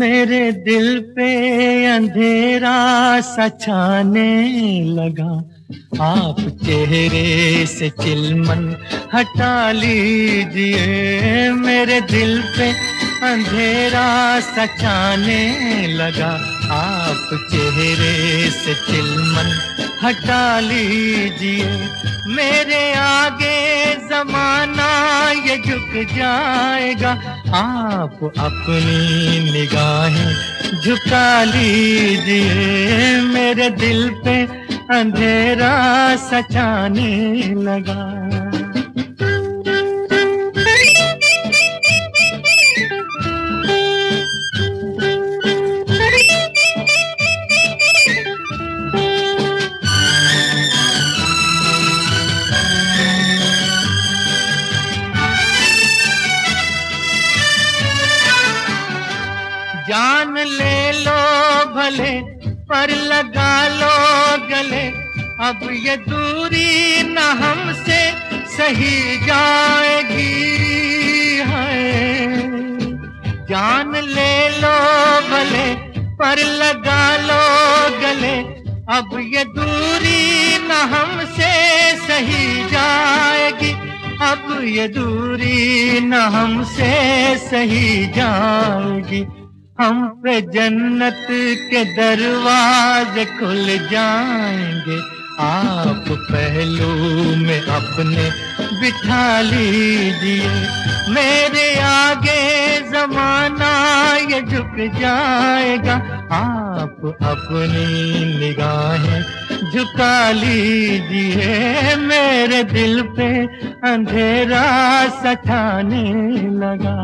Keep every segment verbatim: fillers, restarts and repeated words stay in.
मेरे दिल पे अंधेरा सा छाने लगा। आप चेहरे से चिलमन हटा लीजिए। मेरे दिल पे अंधेरा सा छाने लगा। आप चेहरे से चिलमन हटा लीजिए। मेरे आगे ज़माना ये झुक जाएगा। आप अपनी निगाहें झुका लीजिए। मेरे दिल पे अंधेरा सा छाने लगा। जान ले लो भले पर लगा लो गले। अब ये दूरी न हमसे सही जाएगी है। जान ले लो भले पर लगा लो गले। अब ये दूरी न हमसे सही जाएगी। अब ये दूरी न हमसे सही जाएगी। हम पे जन्नत के दरवाजे खुल जाएंगे। आप पहलू में अपने बिठा लीजिए। मेरे आगे ज़माना ये झुक जाएगा। आप अपनी निगाहें झुका लीजिए। मेरे दिल पे अंधेरा सा छाने लगा।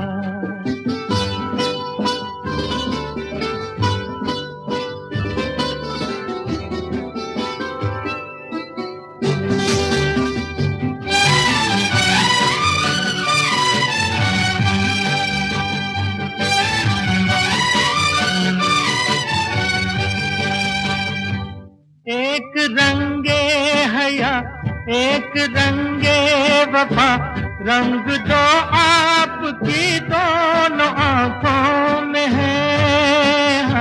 एक रंगे हया एक रंगे वफा। रंग दो आपकी दोनों आंखों में है।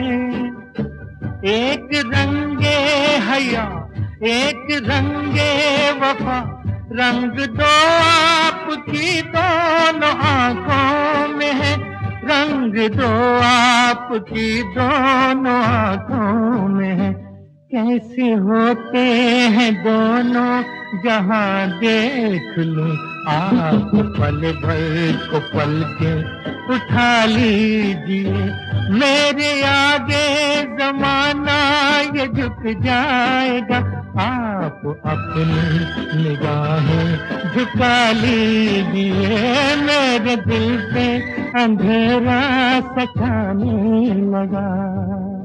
एक रंगे हया एक रंगे वफा। रंग दो आपकी दोनों आंखों में है। रंग दो आपकी दोनों आंखों में है। कैसे होते हैं दोनों जहां देख लूं। आप पल भर को पल के उठा लीजिए। मेरे आगे ज़माना ये झुक जाएगा। आप अपनी निगाहें झुका लीजिए। मेरे दिल पे अंधेरा सा छाने लगा।